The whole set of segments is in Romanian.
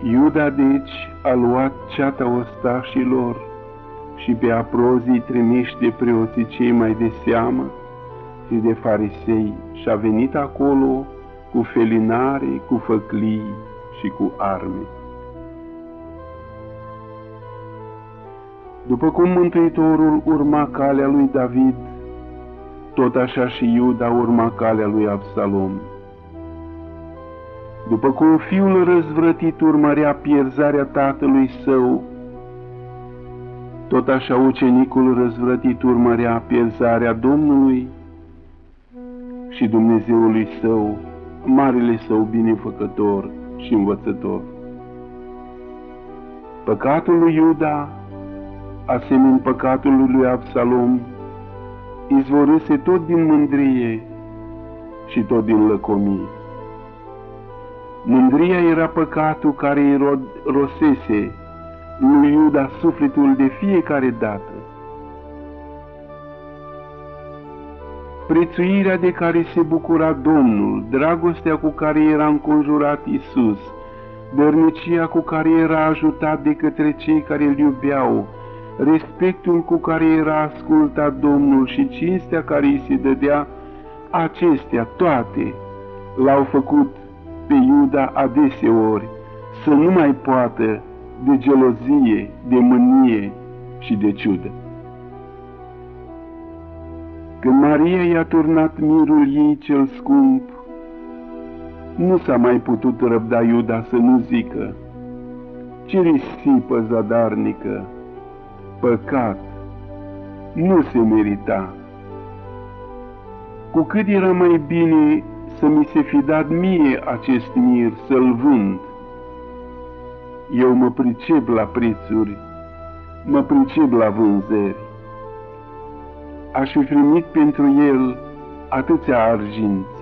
Iuda deci a luat ceata ostașilor și pe aprozii trimiși de preoții cei mai de seamă și de farisei și a venit acolo cu felinare, cu făclii și cu arme. După cum Mântuitorul urma calea lui David, tot așa și Iuda urma calea lui Absalom. După cum fiul răzvrătit urmărea pierzarea tatălui său, tot așa ucenicul răzvrătit urmărea pierzarea Domnului și Dumnezeului său, marele său binefăcător și învățător. Păcatul lui Iuda, asemeni păcatului lui Absalom, izvorâse tot din mândrie și tot din lăcomie. Mândria era păcatul care îi rosese lui Iuda sufletul de fiecare dată. Prețuirea de care se bucura Domnul, dragostea cu care era înconjurat Iisus, dărnicia cu care era ajutat de către cei care îl iubeau, respectul cu care era ascultat Domnul și cinstea care îi se dădea, acestea toate l-au făcut pe Iuda adeseori să nu mai poată de gelozie, de mânie și de ciudă. Când Maria i-a turnat mirul ei cel scump, nu s-a mai putut răbda Iuda să nu zică: ce risipă zadarnică, păcat, nu se merita. Cu cât era mai bine să mi se fi dat mie acest mir să-l vând. Eu mă pricep la prețuri, mă pricep la vânzări. Aș fi primit pentru el atâția arginți.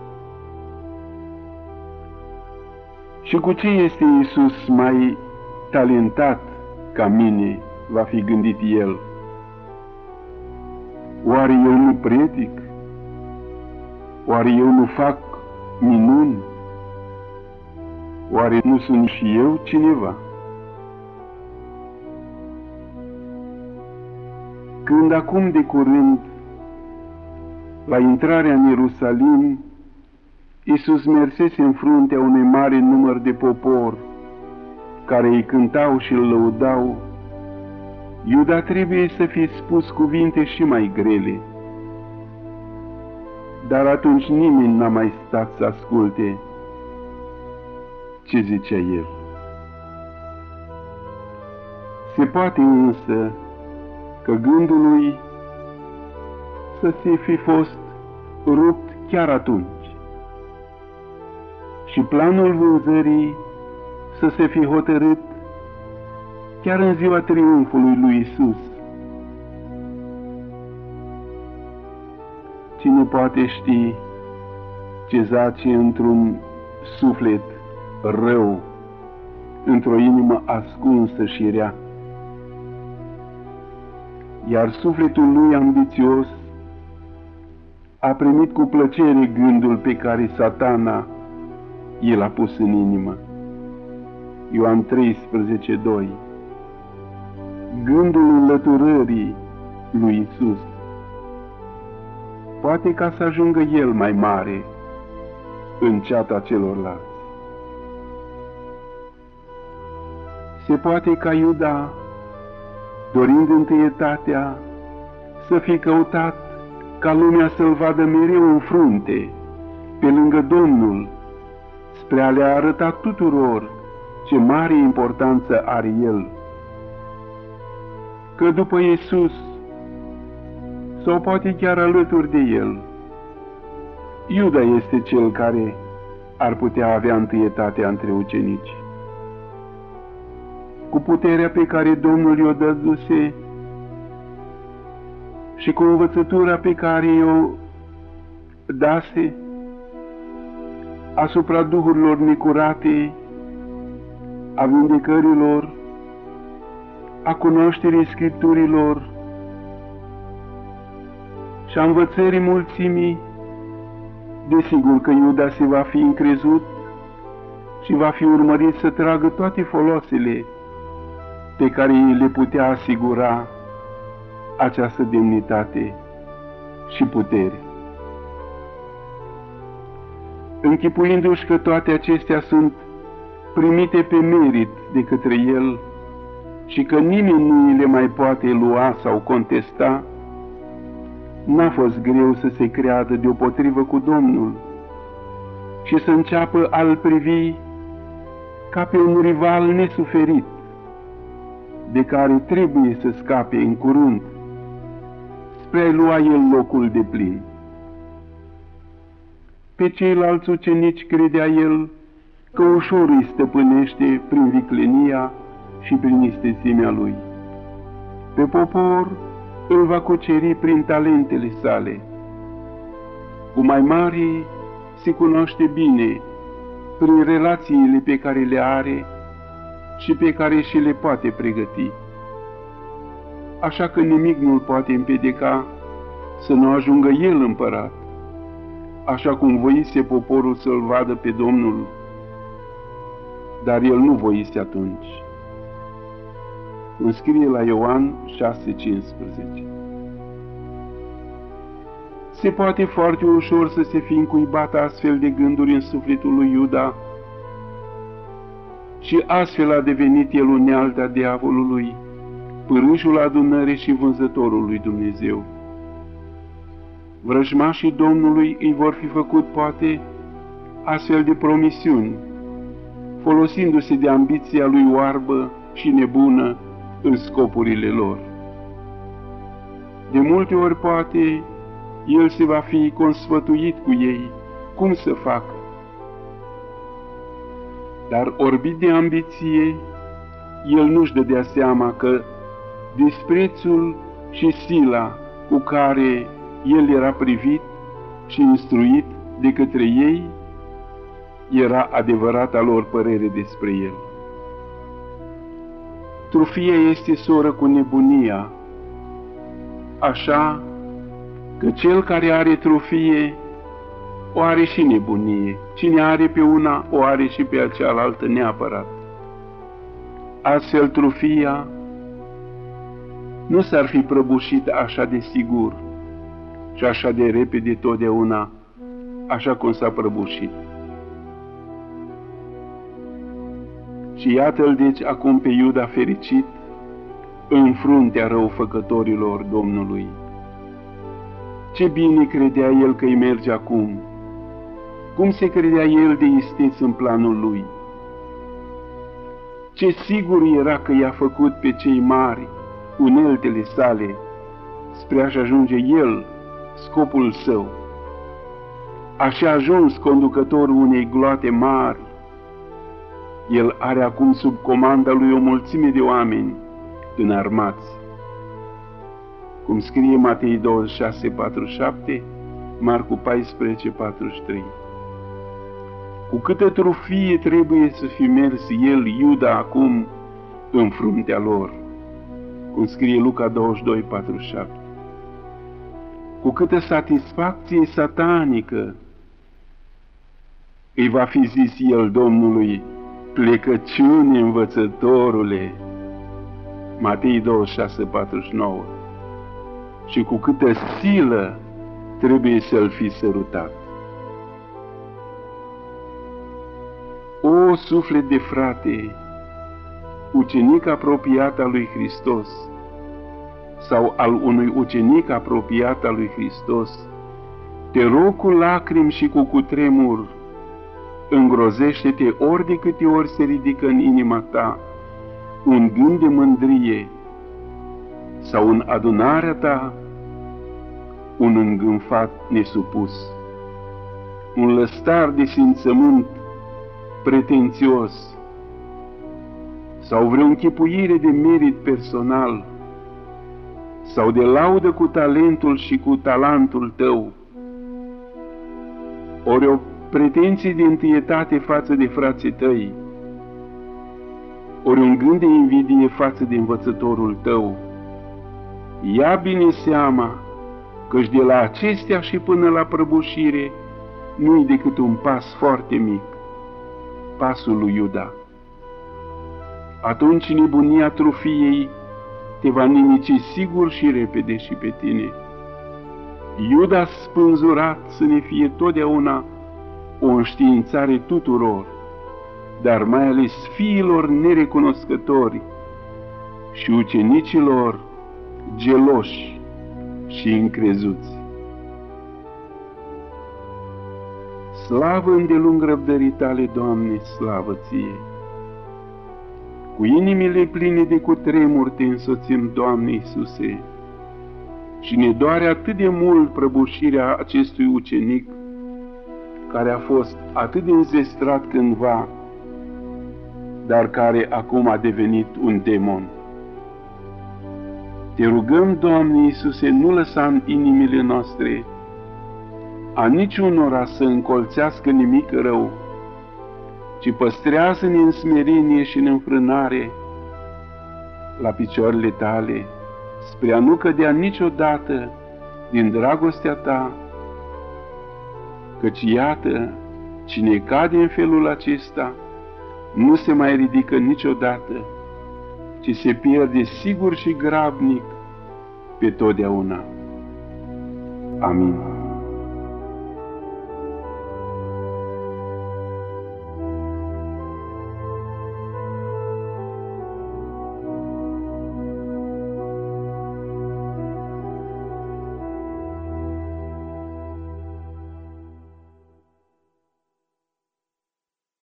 Și cu ce este Iisus mai talentat ca mine, va fi gândit el. Oare eu nu predic? Oare eu nu fac minuni? Oare nu sunt și eu cineva? Când acum de curând, la intrarea în Ierusalim, Iisus mersese în fruntea unui mare număr de popor, care îi cântau și îl lăudau, Iuda trebuie să fi spus cuvinte și mai grele. Dar atunci nimeni n-a mai stat să asculte ce zicea el. Se poate însă că gândul lui să se fi fost rupt chiar atunci și planul vânzării să se fi hotărât chiar în ziua triumfului lui Iisus. Cine poate ști ce zace într-un suflet rău, într-o inimă ascunsă și rea? Iar sufletul lui ambițios a primit cu plăcere gândul pe care Satana i l-a pus în inimă. Ioan 13:2. Gândul înlăturării lui Iisus. Poate ca să ajungă el mai mare în ceata celorlalți. Se poate ca Iuda, dorind întâietatea, să fi căutat ca lumea să-l vadă mereu în frunte, pe lângă Domnul, spre a le arăta tuturor ce mare importanță are el. Că după Iisus, sau poate chiar alături de el, Iuda este cel care ar putea avea întâietatea între ucenici. Cu puterea pe care Domnul i-o dăduse și cu învățătura pe care i-o dase asupra duhurilor necurate, a vindecărilor, a cunoașterii Scripturilor și a învățării mulțimii, desigur că Iuda se va fi încrezut și va fi urmărit să tragă toate folosele pe care le putea asigura această demnitate și putere. Închipuindu-și că toate acestea sunt primite pe merit de către el și că nimeni nu le mai poate lua sau contesta, n-a fost greu să se creadă deopotrivă cu Domnul și să înceapă a-l privi ca pe un rival nesuferit, de care trebuie să scape în curând, spre a-i lua el locul de plin. Pe ceilalți ucenici credea el că ușor îi stăpânește prin viclenia și prin istețimea lui. Pe popor îl va cuceri prin talentele sale. Cu mai mari se cunoaște bine prin relațiile pe care le are și pe care și le poate pregăti. Așa că nimic nu-l poate împiedica să nu ajungă el împărat, așa cum voise poporul să-l vadă pe Domnul, dar el nu voise atunci. Cum scrie la Ioan 6,15. Se poate foarte ușor să se fi încuibat astfel de gânduri în sufletul lui Iuda și astfel a devenit el unealta diavolului, pârâșul adunării și vânzătorul lui Dumnezeu. Vrăjmașii Domnului îi vor fi făcut poate astfel de promisiuni, folosindu-se de ambiția lui oarbă și nebună în scopurile lor. De multe ori poate el se va fi consfătuit cu ei cum să facă. Dar orbit de ambiție, el nu-și dădea seama că disprețul și sila cu care el era privit și instruit de către ei era adevărata lor părere despre el. Trufia este soră cu nebunia, așa că cel care are trufie o are și nebunie. Cine are pe una, o are și pe cealaltă neapărat. Astfel trufia nu s-ar fi prăbușit așa de sigur și așa de repede totdeauna, așa cum s-a prăbușit. Și iată-l deci acum pe Iuda fericit în fruntea răufăcătorilor Domnului. Ce bine credea el că îi merge acum! Cum se credea el de isteț în planul lui! Ce sigur era că i-a făcut pe cei mari uneltele sale spre a-și ajunge el scopul său. Așa a ajuns conducătorul unei gloate mari. El are acum sub comanda lui o mulțime de oameni înarmați. Cum scrie Matei 26,47, Marcu 14,43. Cu câtă trufie trebuie să fi mers el, Iuda, acum în fruntea lor, cum scrie Luca 22,47. Cu câtă satisfacție satanică îi va fi zis el Domnului: plecăciune, învățătorule, Matei 26,49, și cu câtă silă trebuie să-l fi sărutat. O, suflet de frate, ucenic apropiat al lui Hristos, sau al unui ucenic apropiat al lui Hristos, te rog cu lacrimi și cu cutremur, îngrozește-te ori de câte ori se ridică în inima ta un gând de mândrie sau în adunarea ta un îngânfat nesupus, un lăstar de simțământ pretențios sau vreo închipuire de merit personal sau de laudă cu talentul și cu talentul tău, ori o pretenții de întâietate față de frații tăi, ori un gând de invidie față de învățătorul tău. Ia bine seama căci de la acestea și până la prăbușire nu-i decât un pas foarte mic. pasul lui Iuda. Atunci nebunia trufiei te va nimici sigur și repede și pe tine. Iuda spânzurat să ne fie totdeauna o înștiințare tuturor, dar mai ales fiilor nerecunoscători și ucenicilor geloși și încrezuți. Slavă îndelung răbdării tale, Doamne, slavă ție! Cu inimile pline de cutremur te însoțim, Doamne Iisuse, și ne doare atât de mult prăbușirea acestui ucenic, care a fost atât de înzestrat cândva, dar care acum a devenit un demon. Te rugăm, Doamne Iisuse, nu lăsa în inimile noastre a niciunora să încolțească nimic rău, ci păstrează-ne în smerenie și în înfrânare la picioarele tale, spre a nu cădea niciodată din dragostea ta, căci iată, cine cade în felul acesta nu se mai ridică niciodată, ci se pierde sigur și grabnic pe totdeauna. Amin.